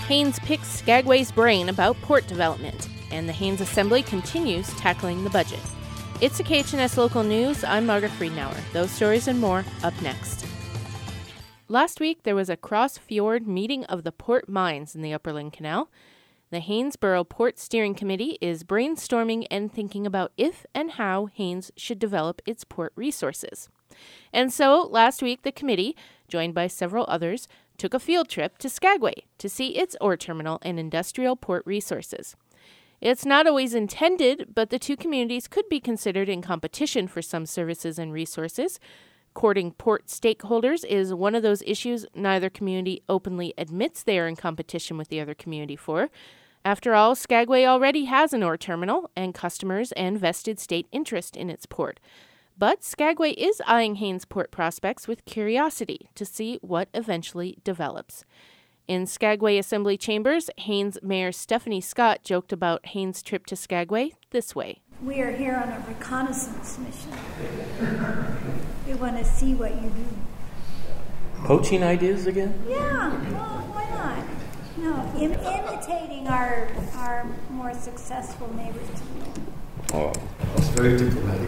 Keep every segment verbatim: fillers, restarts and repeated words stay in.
Haines picks Skagway's brain about port development, and the Haines Assembly continues tackling the budget. It's the K H N S Local News. I'm Margaret Friedenauer. Those stories and more up next. Last week, there was a cross-fjord meeting of the port mines in the Upperland Canal. The Haynesboro Port Steering Committee is brainstorming and thinking about if and how Haines should develop its port resources. And so, last week, the committee, joined by several others, took a field trip to Skagway to see its ore terminal and industrial port resources. It's not always intended, but the two communities could be considered in competition for some services and resources. Courting port stakeholders is one of those issues neither community openly admits they are in competition with the other community for. After all, Skagway already has an ore terminal and customers and vested state interest in its port. But Skagway is eyeing Haines port prospects with curiosity to see what eventually develops. In Skagway Assembly Chambers, Haines Mayor Stephanie Scott joked about Haines' trip to Skagway this way. We are here on a reconnaissance mission. We want to see what you do. Poaching ideas again? Yeah, well, why not? No, Im- imitating our our more successful neighbors to the north. Oh, that's very diplomatic.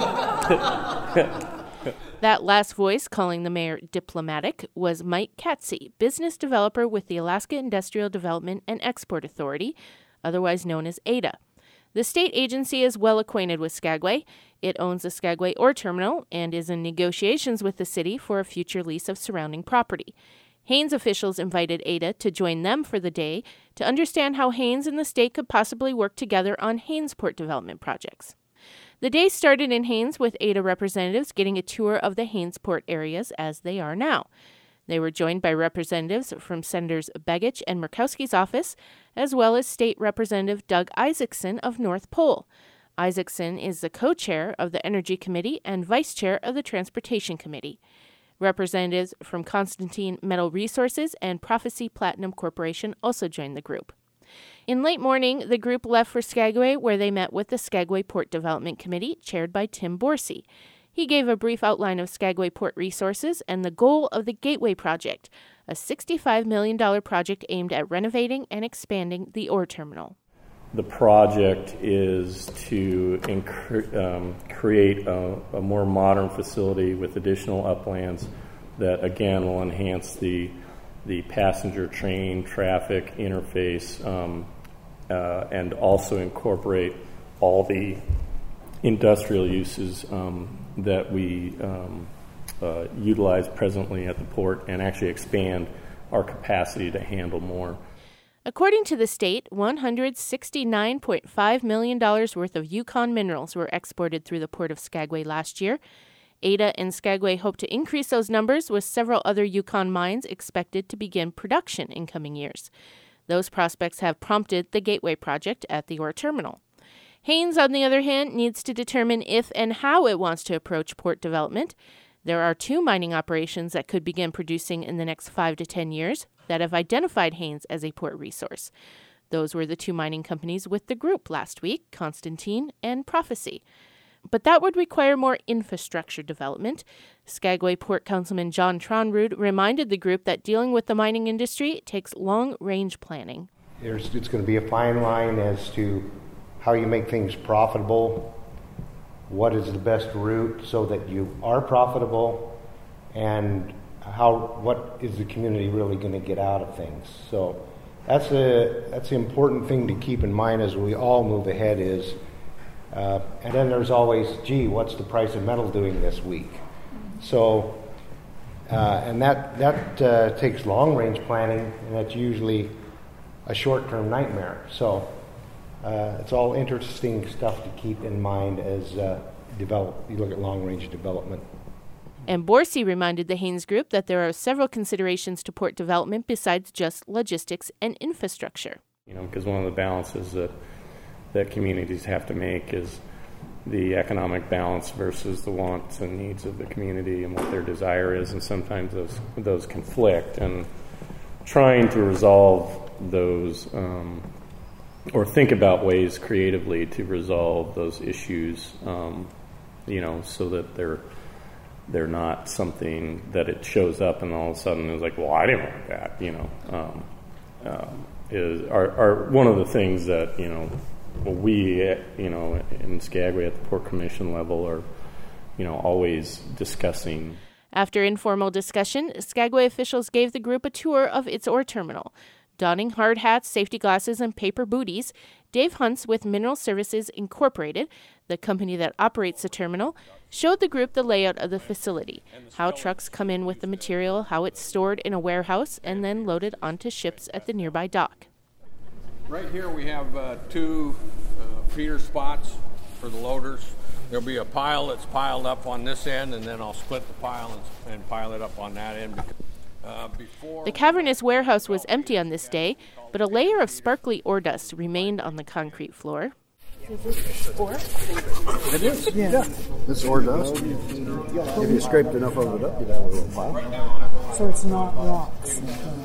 That last voice calling the mayor diplomatic was Mike Katzey, business developer with the Alaska Industrial Development and Export Authority, otherwise known as A D A. The state agency is well acquainted with Skagway. It owns the Skagway Ore Terminal and is in negotiations with the city for a future lease of surrounding property. Haines officials invited A D A to join them for the day to understand how Haines and the state could possibly work together on Haines port development projects. The day started in Haines with A D A representatives getting a tour of the Haines port areas as they are now. They were joined by representatives from Senators Begich and Murkowski's office, as well as State Representative Doug Isaacson of North Pole. Isaacson is the co-chair of the Energy Committee and vice chair of the Transportation Committee. Representatives from Constantine Metal Resources and Prophecy Platinum Corporation also joined the group. In late morning, the group left for Skagway, where they met with the Skagway Port Development Committee, chaired by Tim Borsey. He gave a brief outline of Skagway Port resources and the goal of the Gateway Project, a sixty-five million dollars project aimed at renovating and expanding the ore terminal. The project is to inc- um, create a, a more modern facility with additional uplands that, again, will enhance the the passenger train traffic interface um, uh, and also incorporate all the industrial uses um, that we um, uh, utilize presently at the port and actually expand our capacity to handle more. According to the state, one hundred sixty-nine point five million dollars worth of Yukon minerals were exported through the port of Skagway last year. A D A and Skagway hope to increase those numbers, with several other Yukon mines expected to begin production in coming years. Those prospects have prompted the Gateway Project at the ore terminal. Haines, on the other hand, needs to determine if and how it wants to approach port development. There are two mining operations that could begin producing in the next five to ten years that have identified Haines as a port resource. Those were the two mining companies with the group last week, Constantine and Prophecy. But that would require more infrastructure development. Skagway Port Councilman John Tronrud reminded the group that dealing with the mining industry takes long-range planning. There's, it's going to be a fine line as to how you make things profitable, what is the best route so that you are profitable, and how what is the community really going to get out of things. So that's a that's an important thing to keep in mind as we all move ahead is, uh, and then there's always, gee, what's the price of metal doing this week? So, uh, and that, that uh, takes long-range planning, and that's usually a short-term nightmare. So uh, it's all interesting stuff to keep in mind as uh, develop. you look at long-range development. And Borsey reminded the Haines Group that there are several considerations to port development besides just logistics and infrastructure. You know, because one of the balances that that communities have to make is the economic balance versus the wants and needs of the community and what their desire is, and sometimes those those conflict. And trying to resolve those, um, or think about ways creatively to resolve those issues, um, you know, so that they're they're not something that it shows up and all of a sudden it's like, well, I didn't want that, you know. Um, um, is are, are one of the things that, you know, we, you know, in Skagway at the Port Commission level are, you know, always discussing. After informal discussion, Skagway officials gave the group a tour of its ore terminal. Donning hard hats, safety glasses, and paper booties, Dave Hunts with Mineral Services Incorporated, the company that operates the terminal, showed the group the layout of the facility, how trucks come in with the material, how it's stored in a warehouse, and then loaded onto ships at the nearby dock. Right here we have uh, two uh, feeder spots for the loaders. There'll be a pile that's piled up on this end, and then I'll split the pile and, and pile it up on that end. Uh, before the cavernous warehouse was empty on this day, but a layer of sparkly ore dust remained on the concrete floor. Is this ore? It is, yeah. yeah. This ore dust. If you scraped enough of it up, you'd have a little pile. So it's not rocks?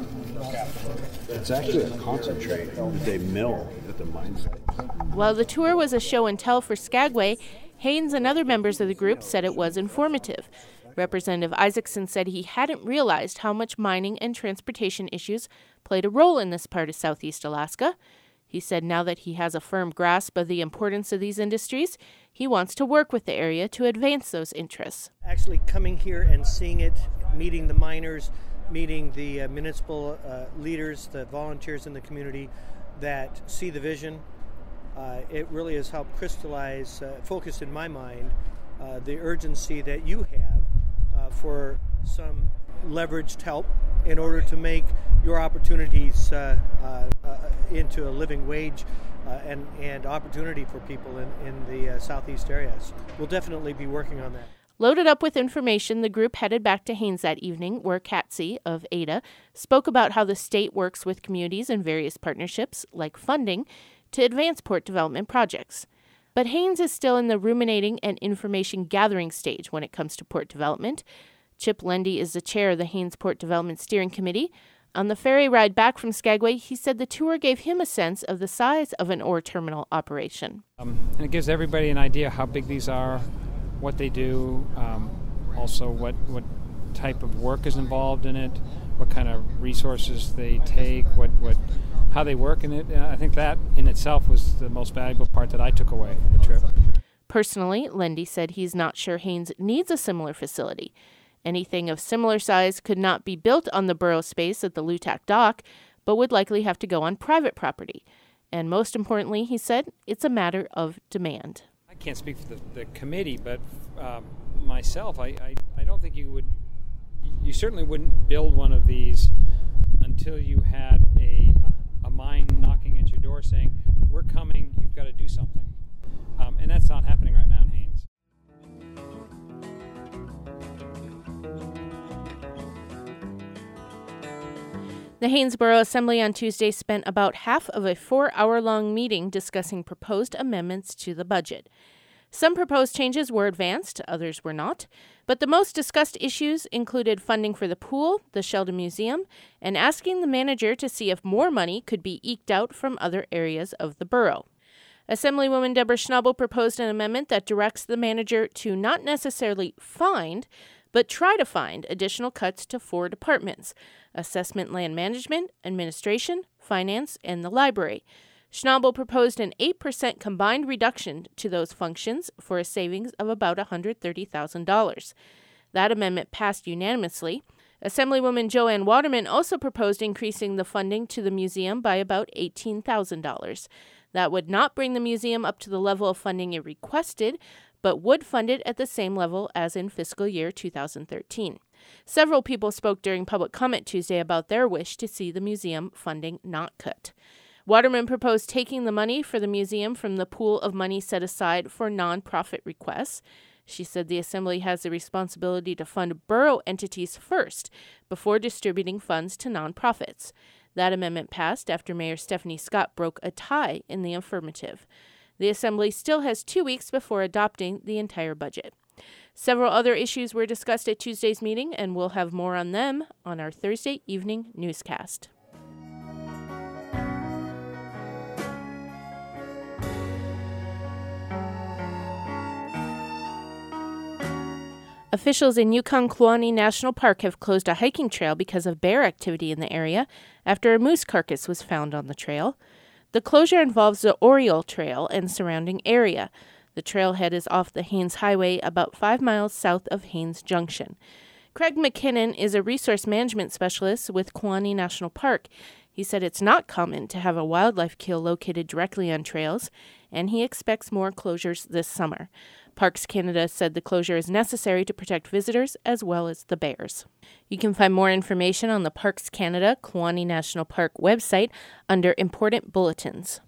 It's actually a concentrate that they mill at the mine site. While the tour was a show and tell for Skagway, Haynes and other members of the group said it was informative. Representative Isaacson said he hadn't realized how much mining and transportation issues played a role in this part of Southeast Alaska. He said now that he has a firm grasp of the importance of these industries, he wants to work with the area to advance those interests. Actually coming here and seeing it, meeting the miners, meeting the uh, municipal uh, leaders, the volunteers in the community that see the vision, uh, it really has helped crystallize, uh, focus in my mind, uh, the urgency that you have uh, for some leveraged help in order to make your opportunities uh, uh, uh, into a living wage uh, and, and opportunity for people in, in the uh, southeast areas. We'll definitely be working on that. Loaded up with information, the group headed back to Haynes that evening, where Katsy of Ada spoke about how the state works with communities in various partnerships, like funding, to advance port development projects. But Haynes is still in the ruminating and information gathering stage when it comes to port development. Chip Lendy is the chair of the Haynes Port Development Steering Committee. On the ferry ride back from Skagway, he said the tour gave him a sense of the size of an ore terminal operation. Um, and it gives everybody an idea how big these are, what they do, um, also what, what type of work is involved in it, what kind of resources they take, what, what how they work in it. And I think that in itself was the most valuable part that I took away from the trip. Personally, Lendy said he's not sure Haynes needs a similar facility. Anything of similar size could not be built on the borough space at the Lutak dock, but would likely have to go on private property. And most importantly, he said, it's a matter of demand. I can't speak for the, the committee, but um, myself, I, I, I don't think you would, you certainly wouldn't build one of these until you had a, a mine knocking at your door saying, we're coming, you've got to do something. Um, and that's not happening right now in Haynes. The Haynes Borough Assembly on Tuesday spent about half of a four-hour-long meeting discussing proposed amendments to the budget. Some proposed changes were advanced, others were not, but the most discussed issues included funding for the pool, the Sheldon Museum, and asking the manager to see if more money could be eked out from other areas of the borough. Assemblywoman Deborah Schnabel proposed an amendment that directs the manager to not necessarily find, but try to find additional cuts to four departments: assessment, land management, administration, finance, and the library. Schnabel proposed an eight percent combined reduction to those functions for a savings of about one hundred thirty thousand dollars. That amendment passed unanimously. Assemblywoman Joanne Waterman also proposed increasing the funding to the museum by about eighteen thousand dollars. That would not bring the museum up to the level of funding it requested, but would fund it at the same level as in fiscal year two thousand thirteen. Several people spoke during public comment Tuesday about their wish to see the museum funding not cut. Waterman proposed taking the money for the museum from the pool of money set aside for nonprofit requests. She said the Assembly has the responsibility to fund borough entities first before distributing funds to nonprofits. That amendment passed after Mayor Stephanie Scott broke a tie in the affirmative. The Assembly still has two weeks before adopting the entire budget. Several other issues were discussed at Tuesday's meeting, and we'll have more on them on our Thursday evening newscast. Officials in Yukon-Kluane National Park have closed a hiking trail because of bear activity in the area after a moose carcass was found on the trail. The closure involves the Oriole Trail and surrounding area. The trailhead is off the Haines Highway about five miles south of Haines Junction. Craig McKinnon is a resource management specialist with Kluane National Park. He said it's not common to have a wildlife kill located directly on trails, and he expects more closures this summer. Parks Canada said the closure is necessary to protect visitors as well as the bears. You can find more information on the Parks Canada Kluane National Park website under Important Bulletins.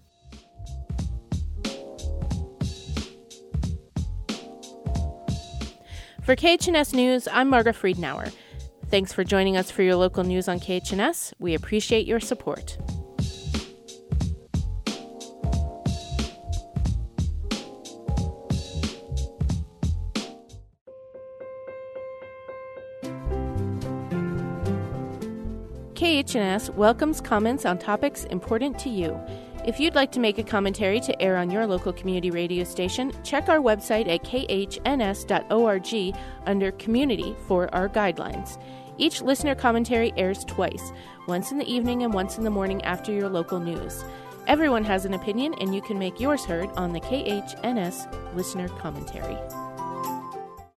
For K H N S News, I'm Marga Friedenauer. Thanks for joining us for your local news on K H N S. We appreciate your support. K H N S welcomes comments on topics important to you. If you'd like to make a commentary to air on your local community radio station, check our website at k h n s dot org under Community for our guidelines. Each listener commentary airs twice, once in the evening and once in the morning after your local news. Everyone has an opinion, and you can make yours heard on the K H N S listener commentary.